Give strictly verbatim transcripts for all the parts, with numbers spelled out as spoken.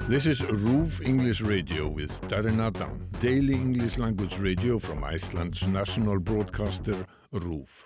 This is RÚV English Radio with Darren Adam, daily English language radio from Iceland's national broadcaster, RÚV.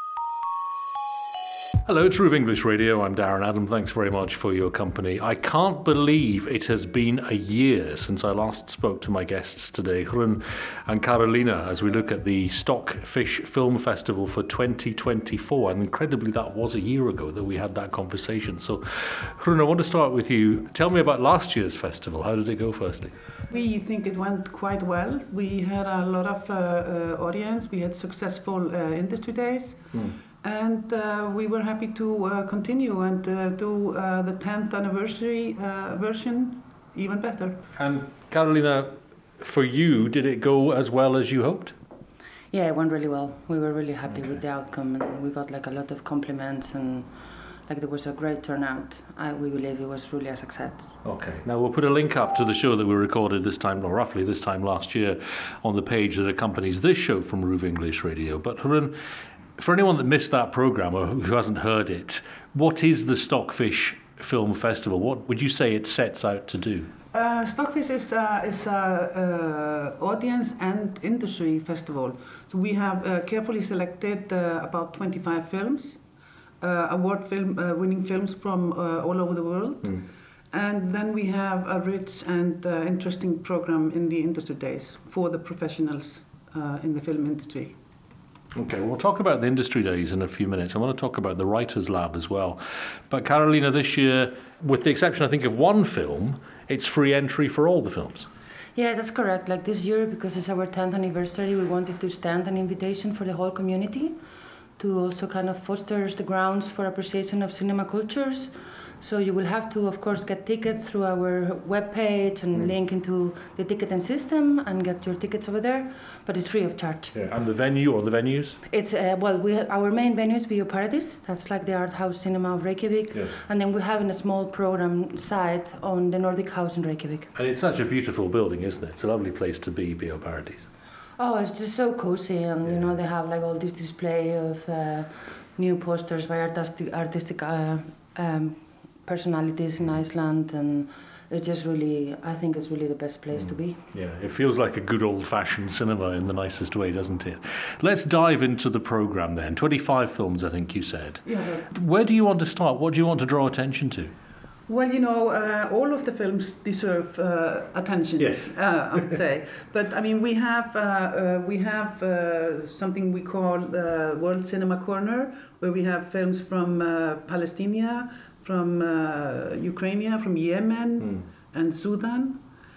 Hello, it's RÚV English Radio. I'm Darren Adam. Thanks very much for your company. I can't believe it has been a year since I last spoke to my guests today, Hrun and Karolina, as we look at the Stockfish Film Festival for twenty twenty-four. And incredibly, that was a year ago that we had that conversation. So, Hrun, I want to start with you. Tell me about last year's festival. How did it go, firstly? We think it went quite well. We had a lot of uh, uh, audience. We had successful uh, industry days. Mm. And uh, we were happy to uh, continue and uh, do uh, the tenth anniversary uh, version even better. And Karolina, for you, did it go as well as you hoped? Yeah, it went really well. We were really happy okay. with the outcome, and we got like a lot of compliments, and like there was a great turnout. I, we believe it was really a success. Okay, now we'll put a link up to the show that we recorded this time, or roughly this time last year, on the page that accompanies this show from RÚV English Radio. But Hrun, for anyone that missed that programme or who hasn't heard it, what is the Stockfish Film Festival? What would you say it sets out to do? Uh, Stockfish is a is a, uh, audience and industry festival. So we have uh, carefully selected uh, about twenty-five films, uh, award film uh, winning films from uh, all over the world. Mm. And then we have a rich and uh, interesting program in the industry days for the professionals uh, in the film industry. Okay, we'll talk about the industry days in a few minutes. I want to talk about the Writers' Lab as well. But Karolina, this year, with the exception, I think, of one film, it's free entry for all the films. Yeah, that's correct. Like this year, because it's our tenth anniversary, we wanted to stand an invitation for the whole community to also kind of foster the grounds for appreciation of cinema cultures. So you will have to, of course, get tickets through our webpage and mm. link into the ticketing system and get your tickets over there, but it's free of charge. Yeah. And the venue or the venues? It's, uh, well, we have, our main venue is Bíóparadís, that's like the art house cinema of Reykjavik, yes. And then we have a small program site on the Nordic House in Reykjavik. And it's such a beautiful building, isn't it? It's a lovely place to be, Bíóparadís. Oh, it's just so cozy, and yeah. you know, they have like all this display of uh, new posters by artistic, artistic uh, um, personalities in Iceland, and it's just really, I think it's really the best place mm. to be. Yeah, it feels like a good old-fashioned cinema in the nicest way, doesn't it? Let's dive into the programme then. twenty-five films, I think you said. Yeah. Where do you want to start? What do you want to draw attention to? Well, you know, uh, all of the films deserve uh, attention. Yes, uh, I would say. But I mean, we have uh, uh, we have uh, something we call the World Cinema Corner, where we have films from uh, Palestine, from uh, Ukraine, from Yemen, mm. and Sudan.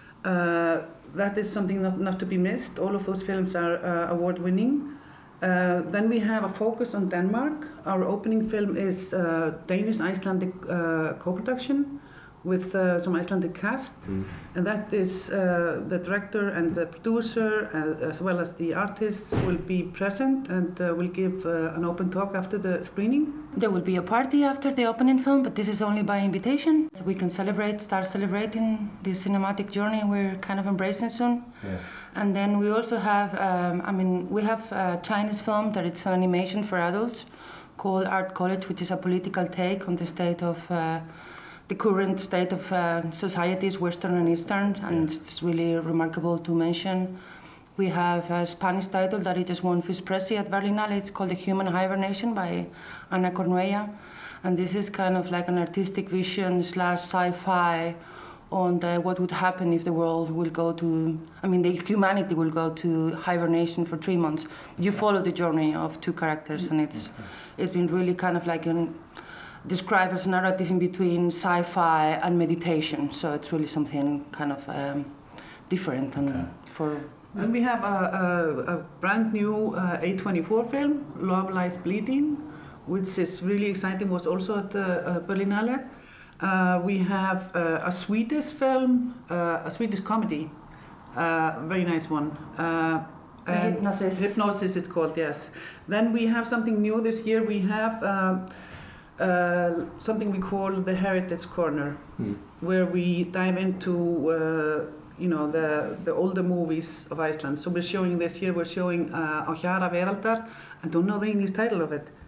Uh, that is something not, not to be missed. All of those films are uh, award-winning. Uh, then we have a focus on Denmark. Our opening film is uh, Danish-Icelandic uh, co-production with uh, some Icelandic cast, mm. and that is uh, the director and the producer, uh, as well as the artists, will be present and uh, will give uh, an open talk after the screening. There will be a party after the opening film, but this is only by invitation, so we can celebrate, start celebrating this cinematic journey we're kind of embracing soon. Yeah. And then we also have, um, I mean, we have a Chinese film that it's an animation for adults called Art College, which is a political take on the state of uh, the current state of uh, societies, Western and Eastern, and yeah. it's really remarkable to mention. We have a Spanish title that it just won Fish Prezi at Berlinale. It's called The Human Hibernation by Ana Cornuella, and this is kind of like an artistic vision slash sci-fi on the, what would happen if the world will go to, I mean, the humanity will go to hibernation for three months. You follow the journey of two characters, and it's it's been really kind of like an described as a narrative in between sci-fi and meditation. So it's really something kind of um, different. And okay. for. And we have a, a, a brand new uh, A twenty-four film, Love Lies Bleeding, which is really exciting. Was also at the uh, Berlinale. Uh, we have uh, a Swedish film, uh, a Swedish comedy, uh, very nice one. Uh, Hypnosis. Hypnosis it's called, yes. Then we have something new this year. We have uh, uh, something we call the Heritage Corner, mm. where we dive into uh, you know the the older movies of Iceland. So we're showing this year. We're showing uh, Á hjara veraldar. I don't know the English title of it.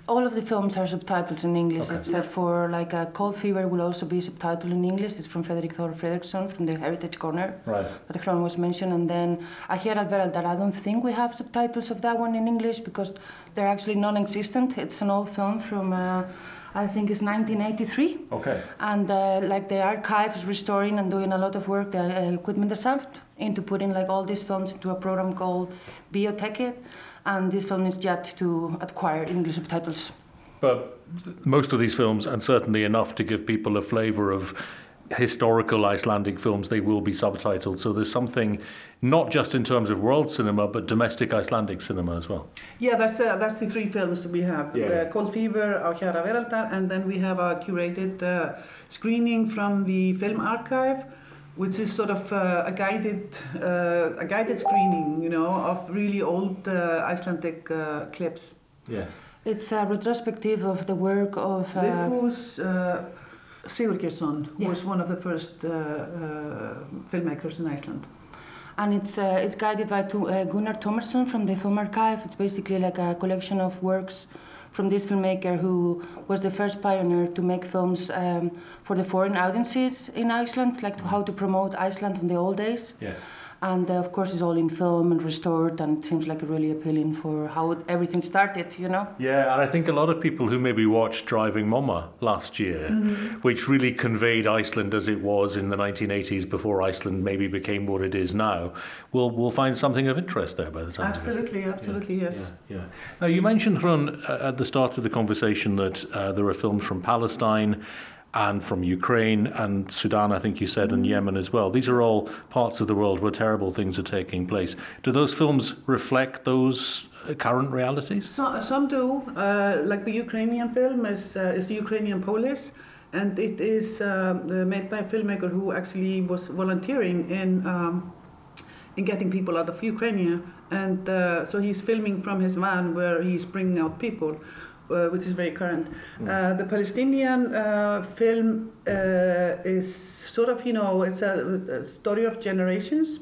All of the films are subtitles in English, Okay. except for like uh, Cold Fever will also be subtitled in English. It's from Fredrik Thor Fredriksson from the Heritage Corner Right. that Hrun was mentioned. And then Ahera Veraldar, I don't think we have subtitles of that one in English because they're actually non-existent. It's an old film from, uh, I think it's nineteen eighty-three. Okay. And uh, like the archive is restoring and doing a lot of work, the uh, equipment themselves, into putting like all these films into a program called Bioteket. And this film is yet to acquire English subtitles. But most of these films, and certainly enough to give people a flavour of historical Icelandic films, they will be subtitled. So there's something, not just in terms of world cinema, but domestic Icelandic cinema as well. Yeah, that's uh, that's the three films we have. Yeah. Uh, Cold Fever, Ahera Veraldar, and then we have a curated uh, screening from the film archive, which is sort of uh, a guided uh, a guided screening, you know, of really old uh, Icelandic uh, clips. Yes. It's a retrospective of the work of... Uh, Vigfús uh, Sigurgeirsson, who Yeah. was one of the first uh, uh, filmmakers in Iceland. and it's uh, it's guided by to, uh, Gunnar Thomarsson from the Film Archive. It's basically like a collection of works from this filmmaker who was the first pioneer to make films um, for the foreign audiences in Iceland, like to how to promote Iceland in the old days. Yeah. And uh, of course it's all in film and restored, and it seems like really appealing for how it, everything started, you know? Yeah, and I think a lot of people who maybe watched Driving Mama last year, mm-hmm. which really conveyed Iceland as it was in the nineteen eighties before Iceland maybe became what it is now, will will find something of interest there by the time. Absolutely, absolutely, yeah. yes. Yeah, yeah. Now, you mentioned, Hrun, uh, at the start of the conversation that uh, there are films from Palestine and from Ukraine and Sudan, I think you said, and Yemen as well. These are all parts of the world where terrible things are taking place. Do those films reflect those uh, current realities? So, some do, uh, like the Ukrainian film is, uh, is Ukrainian Police, and it is uh, made by a filmmaker who actually was volunteering in um, in getting people out of Ukraine, and uh, so he's filming from his van where he's bringing out people. Uh, which is very current. Mm. Uh, the Palestinian uh, film uh, is sort of, you know, it's a, a story of generations.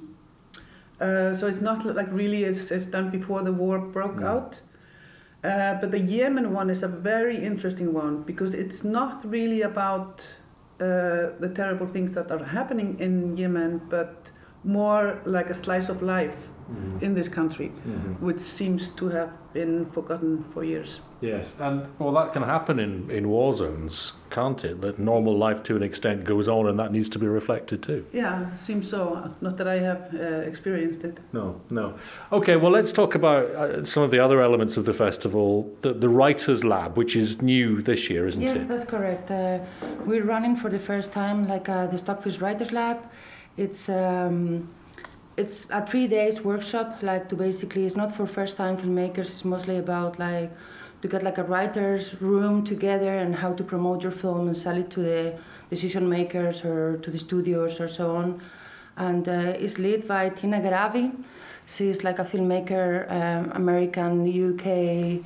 Uh, so it's not like really it's, it's done before the war broke mm. out. Uh, but the Yemen one is a very interesting one because it's not really about uh, the terrible things that are happening in Yemen, but more like a slice of life mm. in this country, mm-hmm. which seems to have been forgotten for years. Yes, and well, that can happen in, in war zones, can't it? That normal life to an extent goes on, and that needs to be reflected too. Yeah, seems so. Not that I have uh, experienced it. No, no. Okay, well, let's talk about uh, some of the other elements of the festival. The, the Writers' Lab, which is new this year, isn't yes, it? Yes, that's correct. Uh, we're running for the first time like uh, the Stockfish Writers' Lab. It's um, it's a three days workshop, like to basically, it's not for first time filmmakers. It's mostly about like to get like a writer's room together and how to promote your film and sell it to the decision makers or to the studios or so on. And uh, it's led by Tina Garavi. She's like a filmmaker, um, American, U K,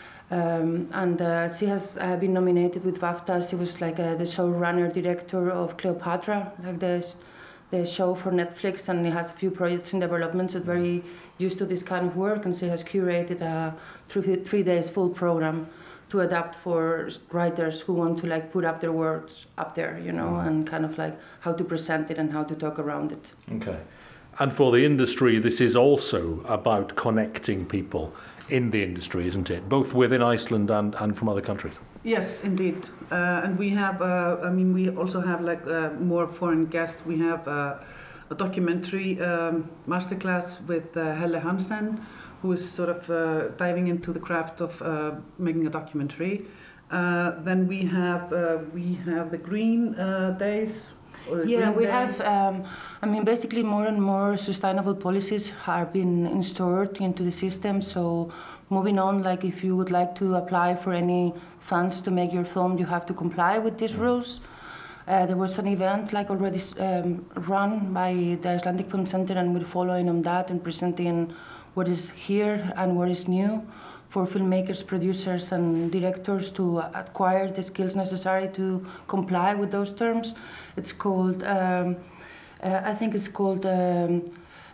um, and uh, she has uh, been nominated with BAFTA. She was like uh, the showrunner director of Cleopatra, like this. The show for Netflix, and he has a few projects in development, so very used to this kind of work, and she has curated a three, three days full program to adapt for writers who want to like put up their words up there, you know, and kind of like how to present it and how to talk around it. Okay. And for the industry, this is also about connecting people in the industry, isn't it? Both within Iceland and, and from other countries. Yes, indeed. Uh, and we have, uh, I mean, we also have like uh, more foreign guests. We have uh, a documentary um, masterclass with uh, Helle Hansen, who is sort of uh, diving into the craft of uh, making a documentary. Uh, then we have uh, we have the Green uh, Days. Yeah, Green we Day. have, um, I mean, basically more and more sustainable policies are being installed into the system. So moving on, like if you would like to apply for any funds to make your film, you have to comply with these rules. Uh, there was an event like already um, run by the Icelandic Film Center, and we're following on that and presenting what is here and what is new for filmmakers, producers, and directors to acquire the skills necessary to comply with those terms. It's called, um, uh, I think it's called um,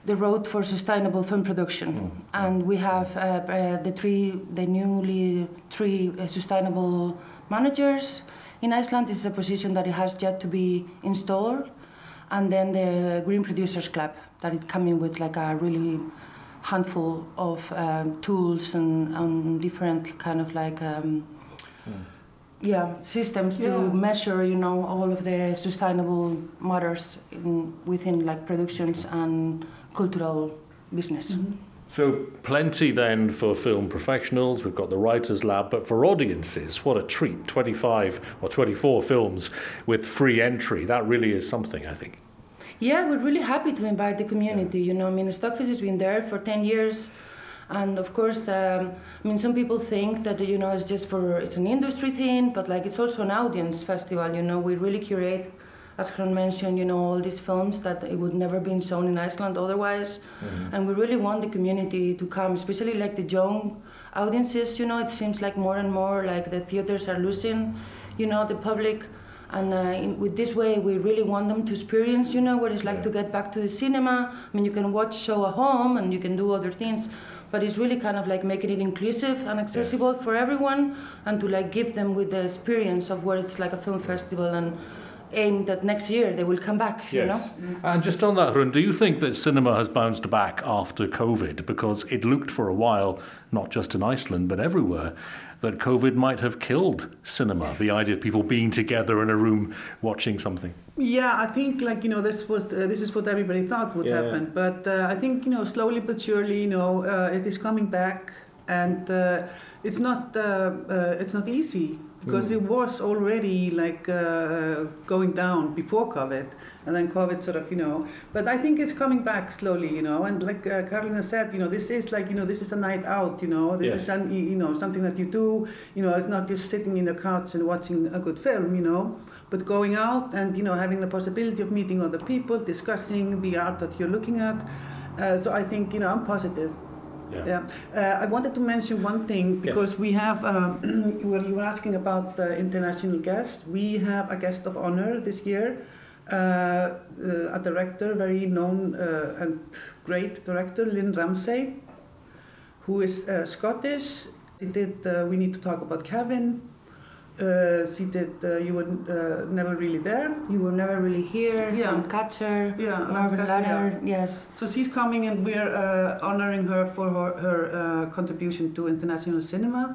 the road for sustainable film production. Mm. And we have uh, uh, the three, the newly three uh, sustainable managers in Iceland. This is a position that it has yet to be installed. And then the Green Producers Club, that is coming with like a really handful of um, tools and, and different kind of like um, mm. yeah systems yeah. to measure, you know, all of the sustainable matters in, within like productions and cultural business. Mm-hmm. So plenty then for film professionals. We've got the Writers' Lab, but for audiences, what a treat! twenty-five or twenty-four films with free entry. That really is something, I think. Yeah, we're really happy to invite the community. You know, I mean, Stockfish has been there for ten years, and of course, um, I mean, some people think that, you know, it's just for, it's an industry thing, but like it's also an audience festival. You know, we really curate, as Hrun mentioned, you know, all these films that it would never been shown in Iceland otherwise, mm-hmm. and we really want the community to come, especially like the young audiences. You know, it seems like more and more like the theaters are losing, you know, the public. And uh, in, with this way, we really want them to experience, you know, what it's like yeah. to get back to the cinema. I mean, you can watch show at home and you can do other things, but it's really kind of like making it inclusive and accessible yes. for everyone, and to like give them with the experience of what it's like a film festival, and aim that next year they will come back, yes. you know. Mm-hmm. And just on that, Hrun, do you think that cinema has bounced back after COVID? Because it looked for a while, not just in Iceland, but everywhere, that COVID might have killed cinema, the idea of people being together in a room watching something. Yeah, I think like, you know, this was uh, this is what everybody thought would yeah. happen. But uh, I think, you know, slowly but surely, you know, uh, it is coming back, and uh, it's not uh, uh, it's not easy, because mm. it was already like uh, going down before COVID, and then COVID sort of, you know, but I think it's coming back slowly, you know, and like uh, Karolina said, you know, this is like, you know, this is a night out, you know, this yes. is, an, you know, something that you do, you know, it's not just sitting in the couch and watching a good film, you know, but going out and, you know, having the possibility of meeting other people, discussing the art that you're looking at. Uh, so I think, you know, I'm positive. Yeah. yeah. Uh, I wanted to mention one thing, because yes. we have, um, well, you were asking about uh, international guests. We have a guest of honor this year, uh, uh, a director, very known uh, and great director, Lynn Ramsay, who is uh, Scottish. She did uh, We Need to Talk About Kevin. Uh, she did uh, You Were uh, Never Really There. You Were Never Really Here. Yeah. On Catcher. Yeah. Marvin Ladder. Yeah. Yes. So she's coming, and we're uh, honoring her for her, her uh, contribution to international cinema.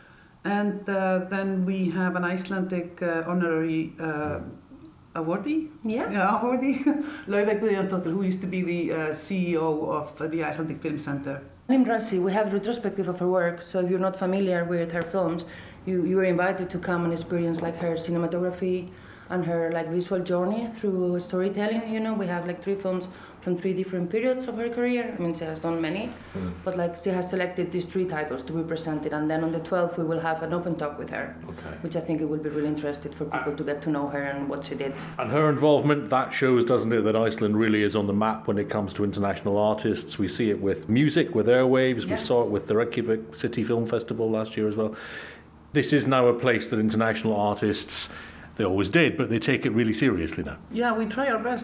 And uh, then we have an Icelandic uh, honorary uh, awardee. Yeah. Yeah, awardee. Laufey Guðjónsdóttir, who used to be the uh, C E O of uh, the Icelandic Film Center. Lynn Ramsay, we have a retrospective of her work, so if you're not familiar with her films, you, you were invited to come and experience like her cinematography and her like visual journey through storytelling. You know, we have like three films from three different periods of her career. I mean, she has done many, mm. but like she has selected these three titles to be presented, and then on the twelfth we will have an open talk with her, okay. which I think it will be really interesting for people uh, to get to know her and what she did. And her involvement, that shows, doesn't it, that Iceland really is on the map when it comes to international artists. We see it with music, with Airwaves, yes. we saw it with the Reykjavik City Film Festival last year as well. This is now a place that international artists, they always did, but they take it really seriously now. Yeah, we try our best.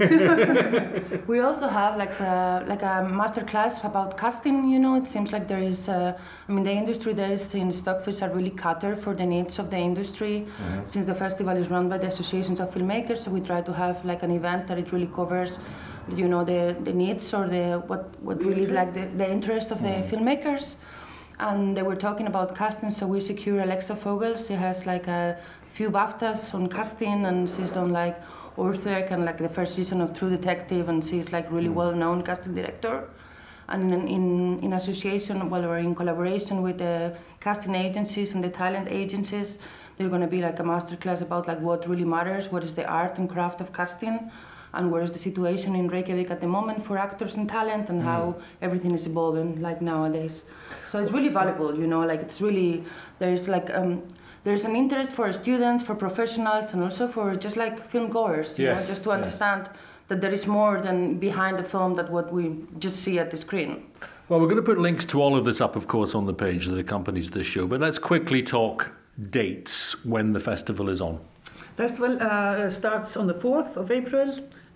We also have like a, like a master class about casting, you know. It seems like there is, uh, I mean, the industry days in Stockfish are really catered for the needs of the industry. Mm-hmm. Since the festival is run by the associations of filmmakers, so we try to have like an event that it really covers, you know, the, the needs or the what, what really like the, the interest of mm-hmm. the filmmakers. And they were talking about casting, so we secure Alexa Fogel. She has like a few BAFTAs on casting, and she's done like Orthrek and like the first season of True Detective, and she's like really well-known casting director. And in, in, in association, well, or in collaboration with the casting agencies and the talent agencies, there's gonna be like a masterclass about like what really matters, what is the art and craft of casting, and where is the situation in Reykjavik at the moment for actors and talent, and mm. how everything is evolving like nowadays. So it's really valuable, you know, like it's really, there's like, um, there's an interest for students, for professionals, and also for just like film goers, you yes. know, just to understand yes. that there is more than behind the film than what we just see at the screen. Well, we're going to put links to all of this up, of course, on the page that accompanies this show, but let's quickly talk dates when the festival is on. Festival uh, starts on the fourth of April,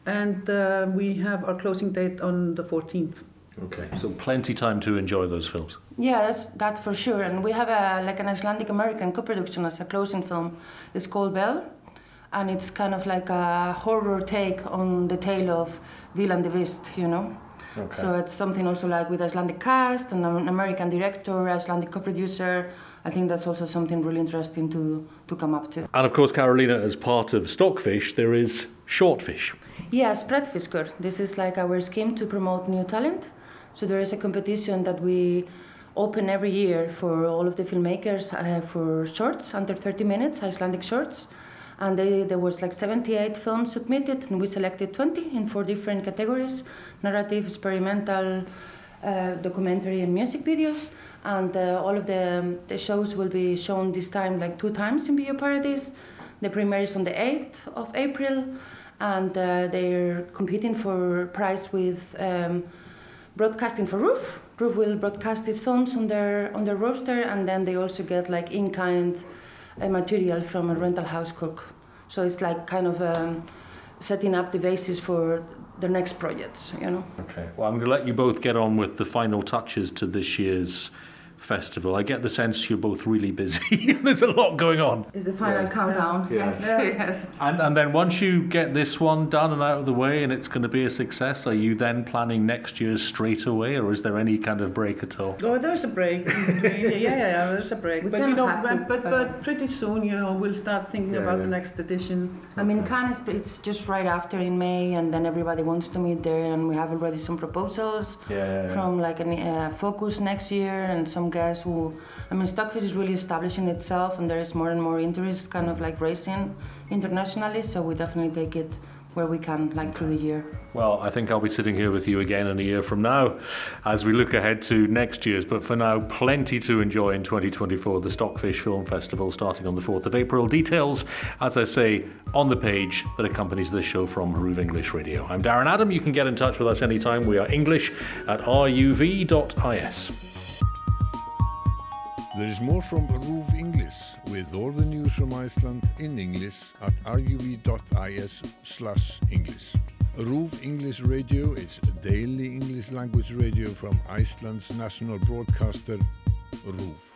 and uh, we have our closing date on the fourteenth. Okay, so plenty time to enjoy those films. Yeah, that's that's for sure. And we have a like an Icelandic American co-production as a closing film. It's called Bell, and it's kind of like a horror take on the tale of Willem de Vist, you know. Okay. So it's something also like with Icelandic cast and an American director, Icelandic co-producer. I think that's also something really interesting to to come up to. And of course, Carolina, as part of Stockfish, there is Shortfish. Yeah, Spreadfisker. This is like our scheme to promote new talent. So there is a competition that we open every year for all of the filmmakers uh, for shorts under thirty minutes, Icelandic shorts. And they, there was like seventy-eight films submitted, and we selected twenty in four different categories: narrative, experimental, uh, documentary, and music videos. And uh, all of the, um, the shows will be shown this time like two times in Bíóparadís. The premiere is on the eighth of April, and uh, they're competing for prize with um, broadcasting for Roof. Roof will broadcast these films on their on their roster, and then they also get like in-kind uh, material from a rental house cook. So it's like kind of um, setting up the basis for the next projects, you know. Okay. Well, I'm going to let you both get on with the final touches to this year's festival. I get the sense you're both really busy. There's a lot going on. It's the final Yeah. countdown. Yeah. Yes, Yeah. yes. And and then once you get this one done and out of the way and it's going to be a success, are you then planning next year's straight away, or is there any kind of break at all? Oh, there's a break in between. yeah, yeah, yeah, there's a break. We but kind you of know, have but, to, but but- but pretty soon, you know, we'll start thinking Yeah, about yeah. the next edition. I mean, Cannes, is- it's just right after in May, and then everybody wants to meet there, and we have already some proposals Yeah, yeah, yeah. from like a uh, focus next year, and some guys who, I mean, Stockfish is really establishing itself, and there is more and more interest, kind of like racing internationally. So we definitely take it where we can, like through the year. Well, I think I'll be sitting here with you again in a year from now as we look ahead to next year's. But for now, plenty to enjoy in twenty twenty-four, the Stockfish Film Festival starting on the fourth of April. Details, as I say, on the page that accompanies this show from Ruv English Radio. I'm Darren Adam. You can get in touch with us anytime. We are English at ruv dot is. There is more from Ruv English with all the news from Iceland in English at ruv dot is slash English. Ruv English Radio is a daily English language radio from Iceland's national broadcaster, Ruv.